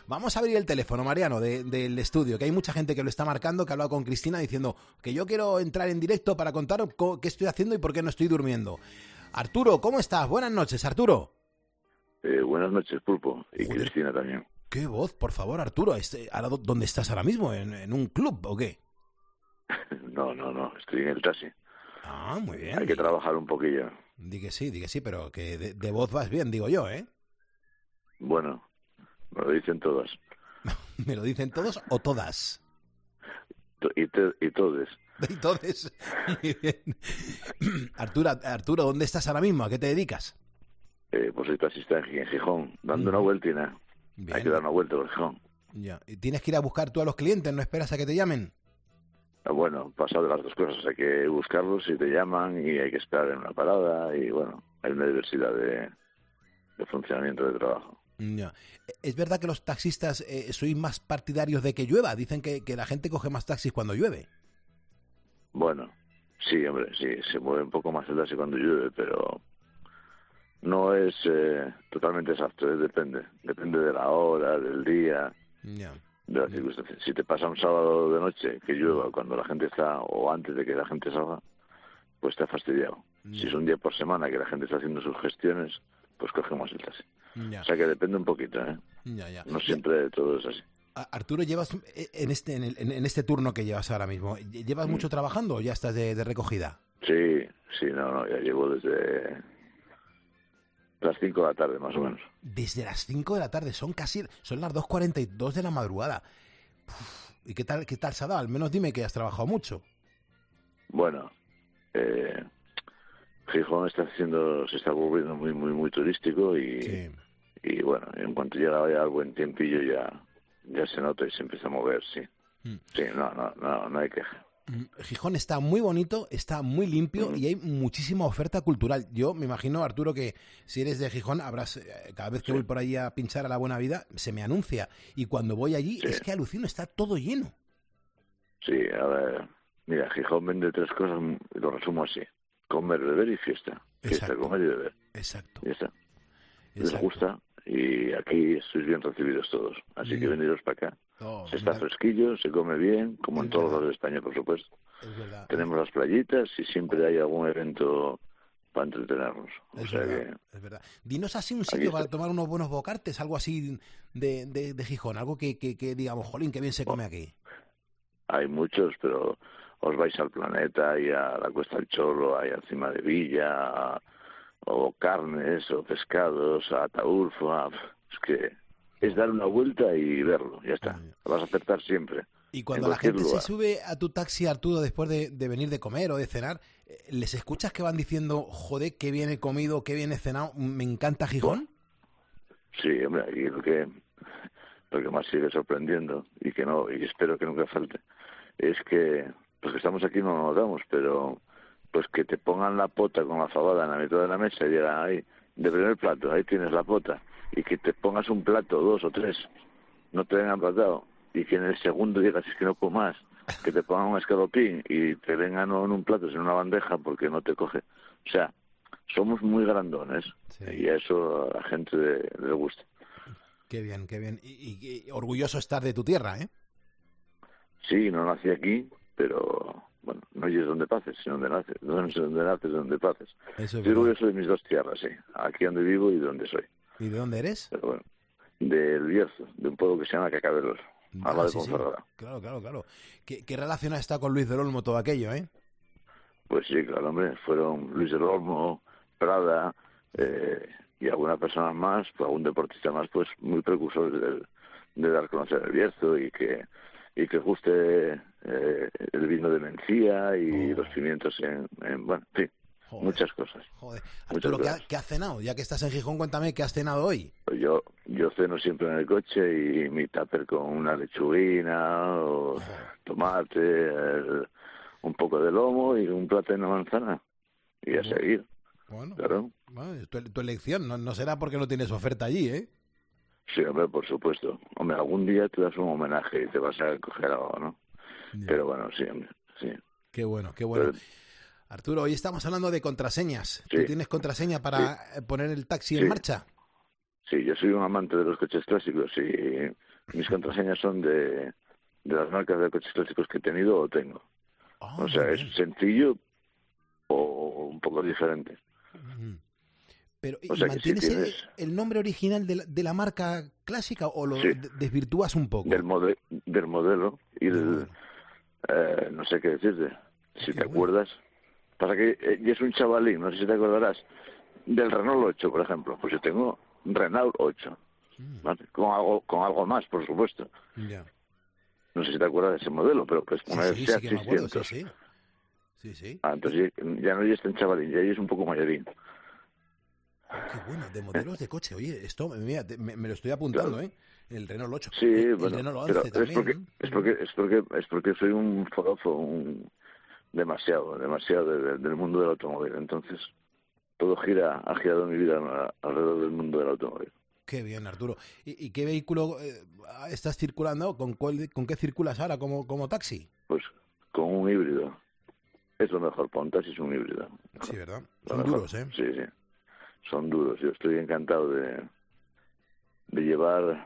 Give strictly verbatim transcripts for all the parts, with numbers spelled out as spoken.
Vamos a abrir el teléfono, Mariano, de, del estudio, que hay mucha gente que lo está marcando, que ha hablado con Cristina diciendo que yo quiero entrar en directo para contar qué estoy haciendo y por qué no estoy durmiendo. Arturo, ¿cómo estás? Buenas noches, Arturo. Eh, buenas noches, Pulpo, y Joder, Cristina también. Qué voz, por favor, Arturo. Este, ¿ahora dónde estás ahora mismo? ¿En, en un club o qué? No, no, no, estoy en el taxi. Ah, muy bien. Hay que trabajar un poquillo. Di que sí, di que sí, pero que de, de voz vas bien, digo yo, ¿eh? Bueno, me lo dicen todas. ¿Me lo dicen todos o todas? Y, te, y todes. Y todos. Muy bien. Arturo, Arturo, ¿dónde estás ahora mismo? ¿A qué te dedicas? Eh, pues soy taxista en Gijón, dando Mm. una vueltina. Bien. Hay que dar una vuelta por Gijón. Ya. ¿Y tienes que ir a buscar tú a los clientes? ¿No esperas a que te llamen? Bueno, pasado de las dos cosas, hay que buscarlos si te llaman y hay que esperar en una parada y bueno, hay una diversidad de, de funcionamiento de trabajo. Ya. ¿Es verdad que los taxistas eh, sois más partidarios de que llueva? Dicen que, que la gente coge más taxis cuando llueve. Bueno, sí, hombre, sí, se mueve un poco más el taxi cuando llueve, pero no es eh, totalmente exacto, ¿eh? depende, depende de la hora, del día, Ya. de las circunstancias. Si te pasa un sábado de noche que llueva cuando la gente está, o antes de que la gente salga, pues te ha fastidiado. Ya. Si es un día por semana que la gente está haciendo sus gestiones, pues cogemos el taxi. Ya. O sea que depende un poquito, ¿eh? Ya, ya. No siempre todo es así. A- Arturo, llevas eh, en este en, el- en este turno que llevas ahora mismo, ¿llevas mucho trabajando o ya estás de, de recogida? Sí, sí, no, no, ya llevo desde las cinco de la tarde, más o menos. Desde las cinco de la tarde, son casi, son las dos cuarenta y dos de la madrugada. Uf, ¿y qué tal, qué tal se ha dado? Al menos dime que has trabajado mucho. Bueno, eh, Gijón está haciendo, se está volviendo muy, muy, muy turístico y, Sí. y bueno, en cuanto llega ya el buen tiempillo ya, ya se nota y se empieza a mover, sí. Mm. Sí, no, no, no, no hay queja. Mm, Gijón está muy bonito, está muy limpio Mm. y hay muchísima oferta cultural. Yo me imagino, Arturo, que si eres de Gijón, habrás, eh, cada vez que Sí. voy por ahí a pinchar a la Buena Vida, se me anuncia. Y cuando voy allí, Sí. es que alucino, está todo lleno. Sí, a ver, mira, Gijón vende tres cosas, lo resumo así: comer, beber y fiesta. Fiesta, Exacto. comer y beber. Exacto. Ya está. Les exacto. gusta y aquí sois bien recibidos todos. Así que Mm. veniros para acá. Oh, Se está mira, fresquillo, se come bien, como Es en todos verdad. los de España, por supuesto. es verdad. Tenemos las playitas y siempre hay algún evento para entretenernos. O Es sea verdad, es verdad. Dinos así un Aquí sitio está. para tomar unos buenos bocartes, algo así de, de, de Gijón, algo que, que, que digamos, jolín, qué bien se come aquí. que hay muchos, pero os vais al Planeta y a la Cuesta del Chorro, ahí encima de Villa, a- o carnes, o pescados, a Ataulfo, a- es que es dar una vuelta y verlo, ya está. Mm. Lo vas a acertar siempre. Y cuando en la cualquier gente lugar. se sube a tu taxi, Arturo, después de, de venir de comer o de cenar, eh, ¿les escuchas que van diciendo, joder, qué bien he comido, qué bien he cenado, me encanta Gijón? Sí, hombre, y lo que, lo que más sigue sorprendiendo, y que no, y espero que nunca falte, es que los que estamos aquí no lo notamos, pero pues que te pongan la pota con la fabada en la mitad de la mesa y digan, ahí, de primer plato, ahí tienes la pota, y que te pongas un plato, dos o tres, no te vengan platado, y que en el segundo digas, es que no puedo más, que te pongan un escalopín y te vengan no en un plato, sino en una bandeja porque no te coge. O sea, somos muy grandones, Sí. y a eso a la gente le, le gusta. Qué bien, qué bien. Y, y- y orgulloso estar de tu tierra, ¿eh? Sí, no nací aquí, pero bueno, no es donde pases, sino donde naces. No es donde naces, donde pases. Eso es Estoy verdad. orgulloso de mis dos tierras, sí. Aquí donde vivo y donde soy. ¿Y de dónde eres? Pero bueno, del Bierzo, de un pueblo que se llama Cacabelos, Ah, al lado de sí, sí. Ponferrada. Claro, claro, claro. ¿Qué, qué relación ha estado con Luis del Olmo todo aquello, eh? Pues sí, claro, hombre, fueron Luis del Olmo, Prada, eh, y algunas personas más, pues algún deportista más, pues muy precursores del- de, dar a conocer el Bierzo y que y que guste eh, el vino de Mencía y Oh. los pimientos en, en bueno, en fin, Joder, muchas cosas. joder. Muchas Arturo, ¿qué, ha- cosas. qué has cenado? Ya que estás en Gijón, cuéntame, ¿qué has cenado hoy? Pues yo yo ceno siempre en el coche y mi tupper con una lechuguina o Joder. tomate, el- un poco de lomo y un plátano de manzana y a Bueno. seguir, Bueno, claro. bueno, es tu, tu elección, no, no será porque no tienes oferta allí, ¿eh? Sí, hombre, por supuesto. Hombre, algún día te das un homenaje y te vas a coger algo, ¿no? Ya. Pero bueno, sí, hombre, sí. Qué bueno, qué bueno. Pero- Arturo, hoy estamos hablando de contraseñas. ¿Tú Sí. tienes contraseña para eh, poner el taxi en Sí. marcha? Sí, yo soy un amante de los coches clásicos y mis contraseñas son de, de las marcas de coches clásicos que he tenido o tengo. Oh, O sea, muy es bien. sencillo o un poco diferente. Ujú. Pero, O ¿y sea que si mantienes tienes... el, el nombre original de la, de la marca clásica o lo Sí, de- desvirtúas un del, poco? mode, del modelo y Del del... modelo. eh, no sé qué decirte. Oh, Si qué te bueno. acuerdas... Pasa que eh, y es un chavalín, no sé si te acordarás, del Renault ocho, por ejemplo. Pues yo tengo Renault ocho, Mm, ¿vale? Con algo, con algo más, por supuesto. ya. No sé si te acuerdas de ese modelo, pero pues Sí, una sí, sí SEAT que me acuerdo, sí, seiscientos. sí. Sí, sí. Ah, Y, entonces ya ya no ya está en chavalín, ya es un poco mayorín. oh, qué bueno, de ¿Eh? modelos de coche. Oye, esto, mira, te- me, me lo estoy Claro. apuntando, ¿eh? El Renault ocho. Sí, Eh, el bueno, Renault pero once es porque también. es Ujú. porque es porque es porque soy un forofo, un demasiado, demasiado de- de- del mundo del automóvil. Entonces, todo gira, ha girado mi vida a- alrededor del mundo del automóvil. Qué bien, Arturo. ¿Y, y qué vehículo eh, estás circulando? ¿Con, cuál- con qué circulas ahora como, como taxi? Pues con un híbrido. Es lo mejor, Pontas es un híbrido. Sí, ¿verdad? Lo Son mejor, duros, ¿eh? sí, sí. Son duros. Yo estoy encantado de, de llevar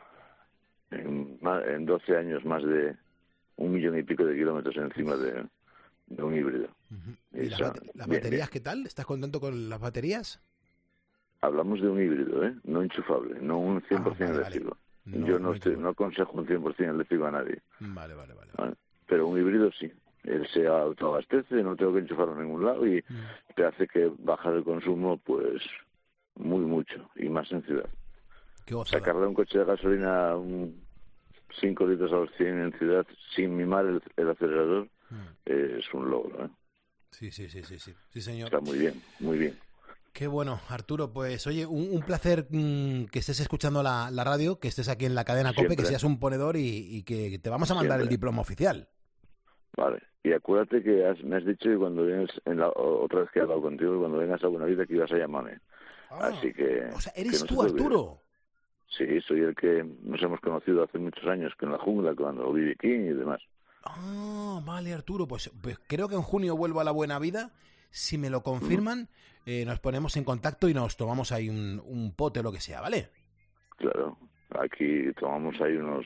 en, ma- en doce años más de un millón y pico de kilómetros encima Uf. de, de un híbrido. Ujú. Y ¿Y las, eso, bate- las bien, bien. baterías qué tal? ¿Estás contento con las baterías? Hablamos de un híbrido, ¿eh? No enchufable, no un Ah, cien por ciento vale, vale. eléctrico. Yo No, no no estoy, no enchufable. aconsejo un cien por ciento eléctrico a nadie, Vale, vale, vale, vale. ¿vale? Pero un híbrido sí. Él se autoabastece, no tengo que enchufarlo a ningún lado y Mm. te hace que bajar el consumo, pues, muy mucho, y más en ciudad. Qué gozada. Sacarle un coche de gasolina un cinco litros a los cien en ciudad sin mimar el, el acelerador Mm. eh, es un logro, ¿eh? Sí, sí, sí, sí, sí. Sí, señor. Está muy bien, muy bien. Qué bueno, Arturo. Pues oye, un, un placer mm, que estés escuchando la, la radio, que estés aquí en la cadena COPE, que Siempre, seas un ponedor y, y que te vamos a mandar el siempre. diploma oficial. Vale. Y acuérdate que has- me has dicho que cuando vienes, en la, o- otra vez que he hablado contigo, cuando vengas a Buenavida que ibas a llamarme. Ah, Así que, o sea, que eres no se tú, te olvide. Arturo. Sí, soy el que nos hemos conocido hace muchos años, que en la jungla, cuando viví aquí y demás. Ah, vale, Arturo. Pues, pues creo que en junio vuelvo a la Buena Vida. Si me lo Ujú. confirman, eh, nos ponemos en contacto y nos tomamos ahí un, un pote o lo que sea, ¿vale? Claro. Aquí tomamos ahí unos...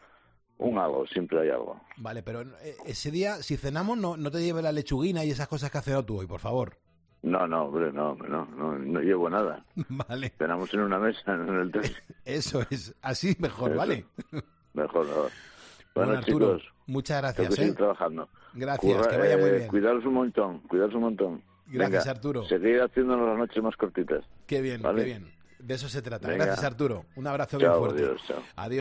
un algo, siempre hay algo. Vale, pero eh, ese día, si cenamos, no, no te lleves la lechuguina y esas cosas que has cenado tú hoy, por favor. No, no, hombre, no, hombre, no, no, no llevo nada. Vale, Cenamos en una mesa, no en el tren. eso es. Así mejor, Eso, ¿vale? mejor, mejor. Bueno, Bueno, Arturo, chicos, muchas tengo que gracias, seguir ¿eh? trabajando. Gracias, Curra, que vaya muy eh, bien. cuidaros un montón, cuidaros un montón. Gracias, Venga, Arturo. seguir haciéndonos las noches más cortitas. Qué bien, qué ¿Vale? bien. De eso se trata. Venga. Gracias, Arturo. Un abrazo bien Chao, fuerte. adiós, chao. Adiós.